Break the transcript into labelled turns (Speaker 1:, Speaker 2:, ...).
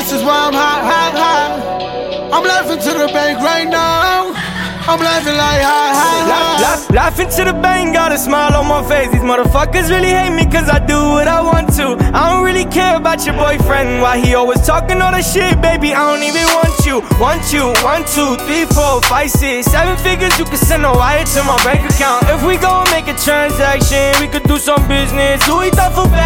Speaker 1: This is why I'm high, high, high. I'm laughing to the bank right now. I'm laughing like high, high, high.
Speaker 2: Laughing to the bank, got a smile on my face. These motherfuckers really hate me cause I do what I want to. I don't really care about your boyfriend. Why he always talking all that shit, baby, I don't even want you. Want you, 1, 2, 3, 4, 5, 6, 7 figures, you can send a wire to my bank account. If we go and make a transaction, we could do some business. Louis Duffel bag.